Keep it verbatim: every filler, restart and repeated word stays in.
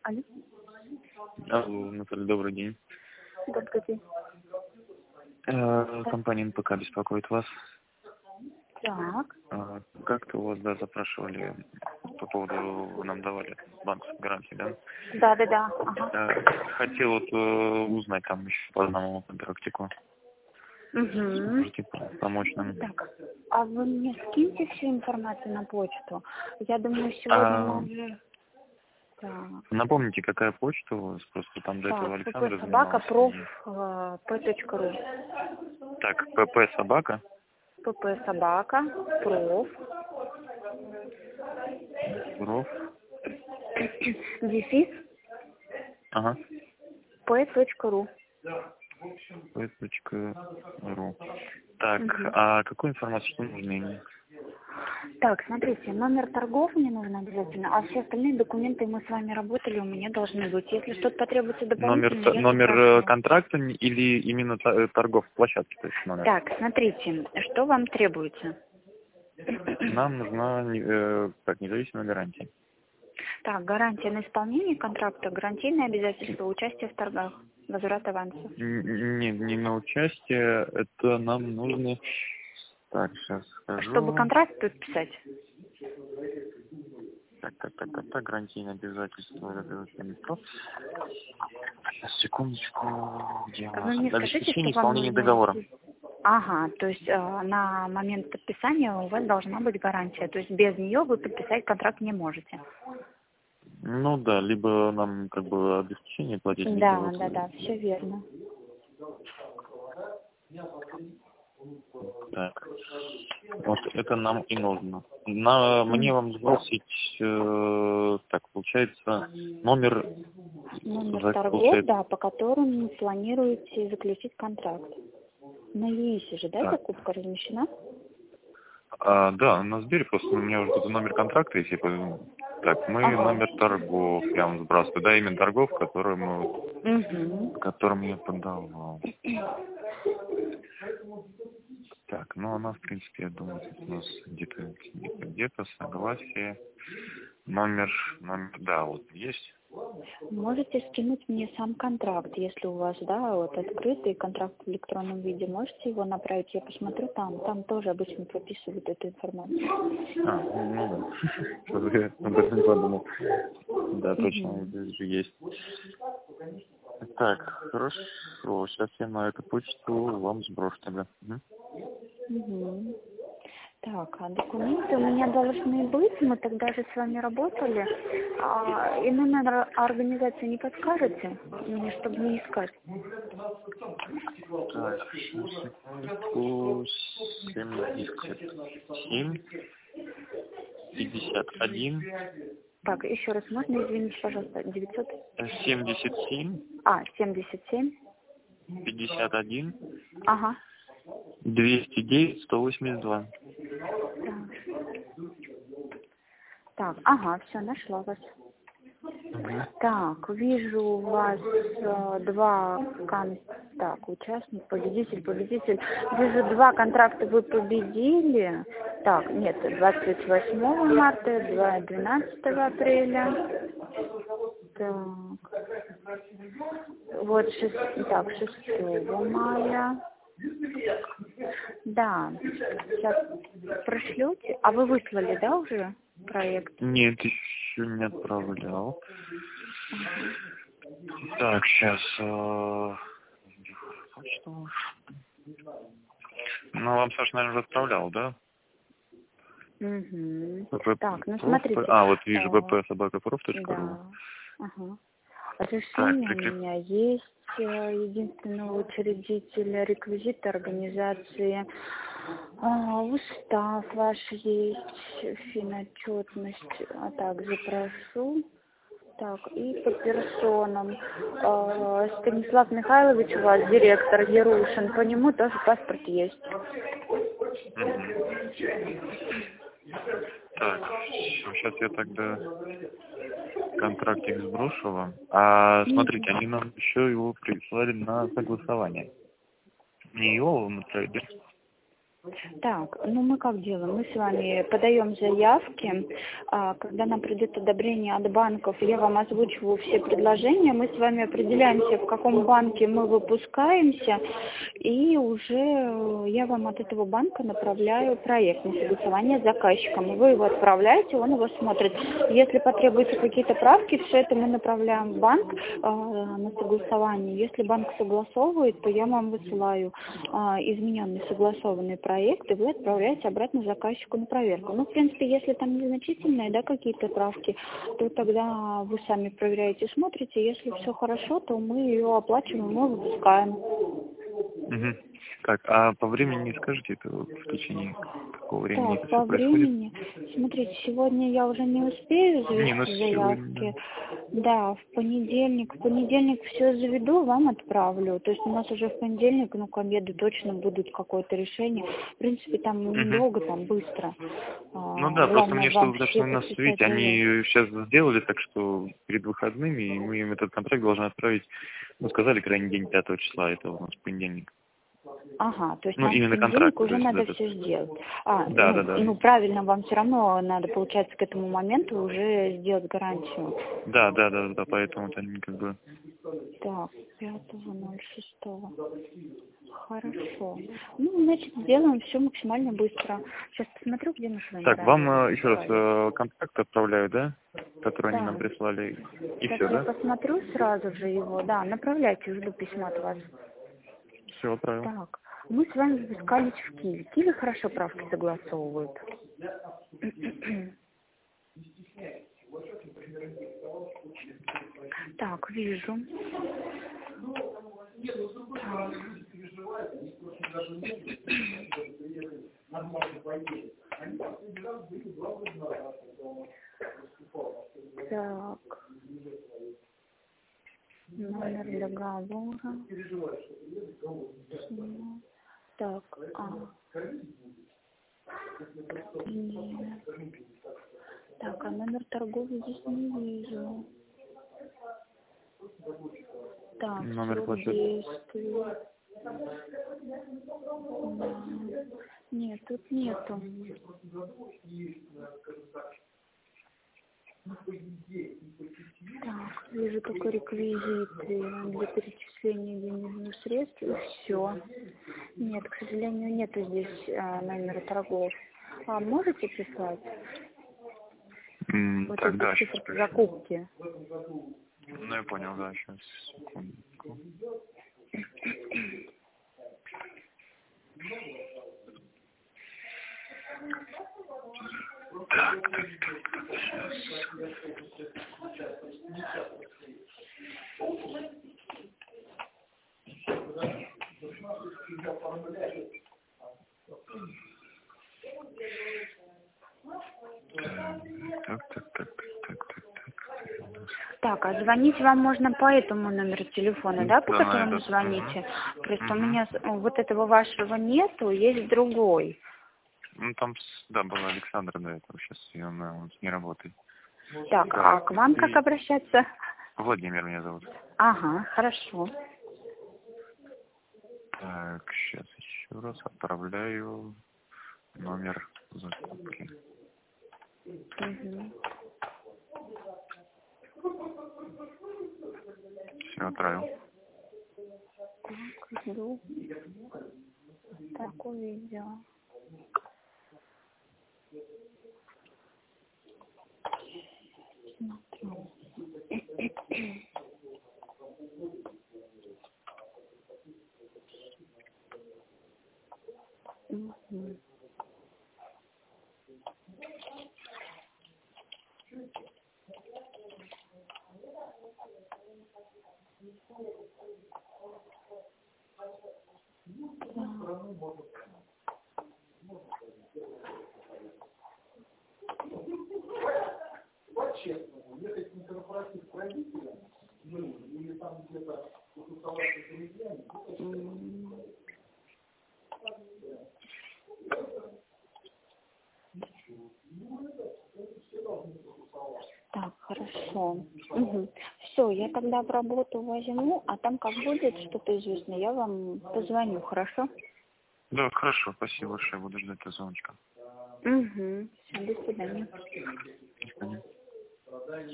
Алло. Алло, Наталья, добрый день. Добрый день. Э, Компания эн пэ ка беспокоит вас. Так. Э, Как-то у вас, да, запрашивали по поводу, вы нам давали банковской гарантии, да? Да, да, да. Ага. Э, Хотел вот э, узнать там еще по одному контрактику. Угу. Можете помочь нам? Так. А вы мне скиньте всю информацию на почту. Я думаю, сегодня А, могу. Так. Напомните, какая почта у вас? Просто там до этого Так, Александр пп собака занимался. проф И- п точка ру. Так, ПП собака. пп собака проф Ров. дефис Ага. п точка ру. п точка ру. Так, Угу. а какую информацию что нужно иметь? Так, смотрите, номер торгов мне нужен обязательно, а все остальные документы мы с вами работали, у меня должны быть. Если что-то потребуется Номер, дополнительно, я номер э, попрошу. контракта или именно та- э, торгов площадки, то есть номер? Так, смотрите, что вам требуется? Нам нужна не- э, как независимая гарантия. Так, гарантия на исполнение контракта, гарантийное обязательство, участие в торгах, возврат аванса. Н- Не, не на участие, это нам нужно... Так, сейчас Чтобы скажу. контракт подписать? Так, так, так, так, так, гарантийное обязательство. это вообще не то. Сейчас, секундочку. Где у Вы нас? мне скажите, что Обеспечение вам исполнения нужно договора. идти? Ага, то есть э, на момент подписания у вас должна быть гарантия, то есть без нее вы подписать контракт не можете. Ну да, либо нам как бы обеспечение платить, либо Да, вот... да, да, все верно. Так, вот это нам и нужно. На, мне вам сбросить, э, так, получается, номер, Номер за- торгов, получается, да, по которым планируете заключить контракт. На ЕИСе же, да, так, закупка размещена? а, да, на Сбере просто у меня уже тут номер контракта, если по- так, мы Ага. номер торгов, я вам сбрасываю, да, именно торгов, которые мы, Угу. которым я подавал. Так, ну она, в принципе, я думаю, тут у нас где-то, где-то, где-то, согласие, номер, номер, да, вот есть. Можете скинуть мне сам контракт, если у вас, да, вот открытый контракт в электронном виде, можете его направить, я посмотрю там, там тоже обычно прописывают эту информацию. А, ну, что-то я об этом не подумал. Да, точно, Угу. вот здесь же есть. Так, хорошо, сейчас я на эту почту вам сброшу тогда. Мгм. Угу. Так, а документы у меня должны быть, мы тогда же с вами работали. А, и номер организации не подскажете мне, чтобы не искать? Так, сейчас, секундочку, семьдесят семь, пятьдесят один, Так, еще раз, можно, извините, пожалуйста, девятьсот? семьдесят семь, А, семьдесят семь. пятьдесят один, Ага. двести девять, сто восемьдесят два. Так, так, ага, все, нашла вас. Угу. Так, вижу у вас э, два кон... так, участник, победитель, победитель. Вижу, два контракта вы победили. Так, нет, двадцать восьмого марта, двенадцатого апреля. Так, вот шесть, так, шестого мая. Да, сейчас прошлете. А вы выслали, да, уже проект? Нет, еще не отправлял. Так, сейчас... Э... почту. Ну, вам Саша, наверное, уже отправлял, да? Угу. ВП Так, ну проф. смотрите. А, вот вижу, э, вп собака проф точка ру. да. Ага. Так, Разрешение у прикреп... меня есть. э, Единственного учредителя, реквизиты организации, а, устав ваш есть, финотчетность, а также прошу. Так, и по персонам. Э, Станислав Михайлович у вас директор, Ярушин, по нему тоже паспорт есть. Мгм. Так, сейчас я тогда контрактик сброшу вам. А смотрите, они нам еще его прислали на согласование. Не его вам отправить, да? Так, ну мы как делаем? Мы с вами подаем заявки, а, когда нам придет одобрение от банков, я вам озвучиваю все предложения, мы с вами определяемся, в каком банке мы выпускаемся, и уже э, я вам от этого банка направляю проект на согласование с заказчиком. Вы его отправляете, он его смотрит. Если потребуются какие-то правки, все это мы направляем в банк а, на согласование. Если банк согласовывает, то я вам высылаю а, измененный согласованный проект, проект, и вы отправляете обратно заказчику на проверку. Ну, в принципе, если там незначительные, да, какие-то правки, то тогда вы сами проверяете, смотрите. Если все хорошо, то мы ее оплачиваем, мы выпускаем. Угу. Так, а по времени не скажете, это вот в течение какого времени Так, это по все происходит? времени, смотрите, сегодня я уже не успею Не, ну завести заявки. сегодня. Да, в понедельник, в понедельник все заведу, вам отправлю. То есть у нас уже в понедельник, ну, к обеду точно будут какое-то решение. В принципе, там Угу. недолго, там быстро. Ну А, да, просто главное мне, вам что, потому что все у нас, подписать видите, заявку. они сейчас сделали так, что перед выходными, и мы им этот контракт должны отправить, ну, сказали, крайний день пятого числа, это у нас понедельник. Ага, то есть Ну, нам в именно контракт, понедельник то уже есть надо этот. все сделать. А, Да, ну, да, да. ну правильно, вам все равно надо, получается, к этому моменту уже сделать гарантию. Да, да, да, да, поэтому вот они как бы... Так, пятого ноль шестого. Хорошо. Ну, значит, сделаем все максимально быстро. Сейчас посмотрю, где мы с вами Так, вам ранее э, еще раз выпускались. э, контракт отправляю, да? Который они нам Да. прислали. И Сейчас все, я да? посмотрю сразу же его. Да, направляйте, жду письма от вас. Все, отправил. Так, мы с вами выпускались в Киеве. Киеве хорошо правки согласовывают. Так, вижу. Так, номер договора. Сумма. Так, а. Нет. Так, а номер торговли здесь не вижу. Так, Номер срок платежа. действия. Да. Нет, тут нету. Так, вижу только реквизиты для перечисления денежных средств и все. Нет, к сожалению, нету здесь а, номера торгов. А можете прислать М, вот Так, эти да, сейчас цифры пришлю. закупки? Ну, я понял, да, сейчас, секундочку. Так, так, так, так, сейчас. Так, так, так, так, так, так, так. Так, а звонить вам можно по этому номеру телефона, да, по Да, на которому этот. звоните? Просто у Угу. меня с- вот этого вашего нету, есть другой. Ну, там, с- да, была Александра до этого, сейчас она вот не работает. Так, а к Так, вам как и обращаться? Владимир меня зовут. Ага, хорошо. Так, сейчас еще раз отправляю номер закупки. Угу. Все, отправил. Так, жду. Так, увидела. Смотрю. Мгм. М. Так, хорошо. Угу. Все, я тогда в работу возьму, а там как будет что-то известно, я вам позвоню, хорошо? Да, хорошо, спасибо большое, буду ждать этого звоночка. Угу. Все, до свидания. До свидания.